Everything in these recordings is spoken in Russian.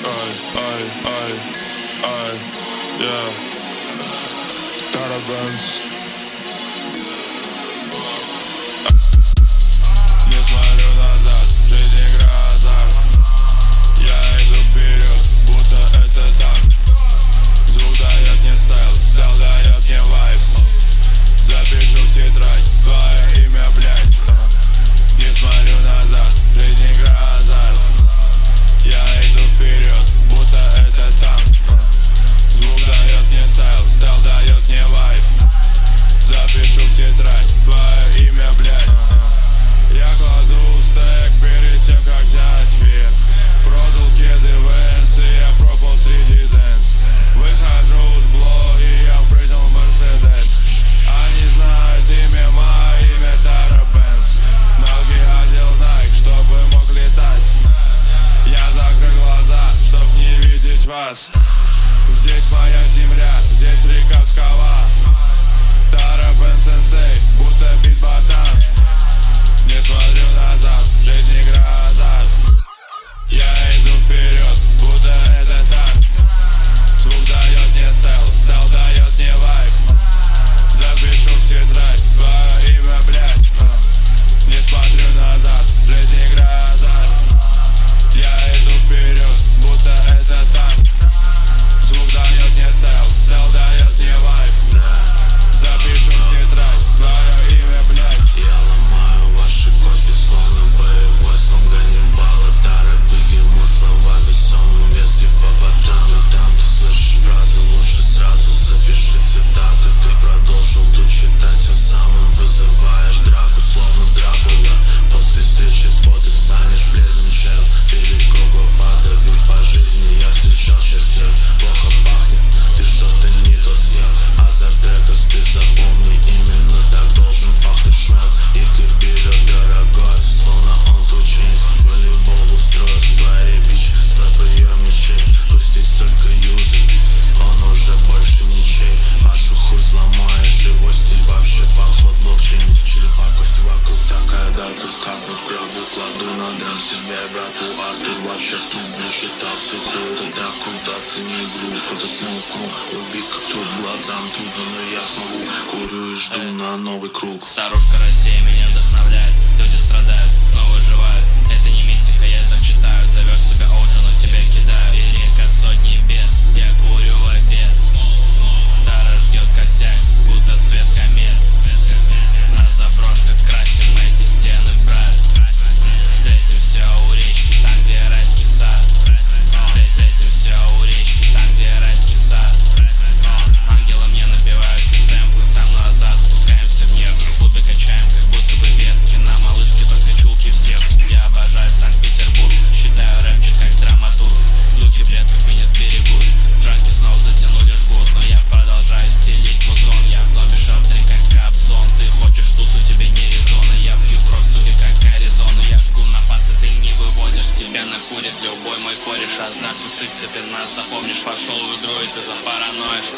yeah. Тарабанс. Не смотрю назад, жизнь игра азарт. Я иду вперед, будто это танк. Звук дает мне стайл, стайл дает мне вайб. Запишу в тетрадь твое имя, блядь. Не смотрю назад, жизнь игра азарт. Я иду вперед, будто это танк. Звук дает мне стайл, стайл дает мне вайб. Запишу в тетрадь твое имя, блядь. Я кладу стек перед тем, как взять вверх. Продал кеды Вэнс, и я пропал среди дэнс. Выхожу с блоги, я прыгнул в Мерседес. Они знают имя, мое имя Тарабанс. Ноги одел Nike, чтобы мог летать. Я закрыл глаза, чтоб не видеть вас. Здесь моя земля, здесь река Пскова. Тарабанс сенсей, будто бит ботан. Не смотрю назад, жизнь игра азарт. Я иду вперед, будто это танк. Звук дает мне стайл, стайл дает мне вайб. Запишу в тетрадь твое имя, блядь. Не смотрю назад, жизнь игра азарт. Я иду вперед, будто это танк. Звук дает мне стайл, стайл дает мне вайб. Запишу в тетрадь твое имя, блядь. Я ломаю ваши кости, словно боевой слон Ганнибала. Тары, бегемот, слова весомый вес гиппопотама. Там ты слышишь фразы, лучше сразу запиши цитаты. Ты продолжил тут читать, тем самым вызываешь драку, словно Дракула. После встречи с боты станешь бледным, чел. Перед кругов ада, ведь по жизни я встречал чертей. Плохо пахнет, ты что-то не то съел. Азарт треков, ты запомни, именно так должен пахнуть шмел. И ты берет дорогой, словно он тучинец. Волейбол устроил с твоей бич, за приемничей. Пустить столько юзер, он уже больше ничей. Вашу хуй сломаешь, его стиль вообще поход блокчейн. Черепа, кость вокруг такая, да, тут капнут кровью. Кладу на драм себе, брату, Артур вообще тут ближе. Так все круто, так круто, оцени грув. Это смоку, убить как тут глазам трудно, но я смогу. Курю и жду на новый круг. Старушка Россия меня вдохновляет. Люди страдают, но выживают. Это не мистика, я так читаю. Зовешь себя Оджи, но тебя кидаю. И река сотни бед, я курю в обед. Тара ждет косяк, будто свет комет. На заброшках красим эти стены, брат. Встретимся у речки, там где райский сад. Встретимся у речки, там где райский сад. Ангелы мне напевают и сэмплы, сам назад спускаемся в небо. В клубе качаем, как будто бы ветки. На малышке только чулки всех. Я обожаю Санкт-Петербург, считаю рэпчик как драматург. Духи предков меня сберегут. Джанки снова затянули жгут, но я продолжаю стелить музон. Я в зомби-шелтере как Кобзон. Ты хочешь тут, у тебя не резона. Я пью кровь, суки, как Аризона. Я жгу на пасы, ты не выводишь. Тебя накурит любой мой кореш. Однажды сыкся, ты нас запомнишь. Пошел в игру и ты запараноишь.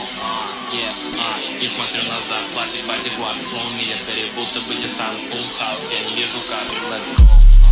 И смотрю назад, платит бодиглад. Слоу мире, будто бы десант. Full house, я не вижу карты. Let's go.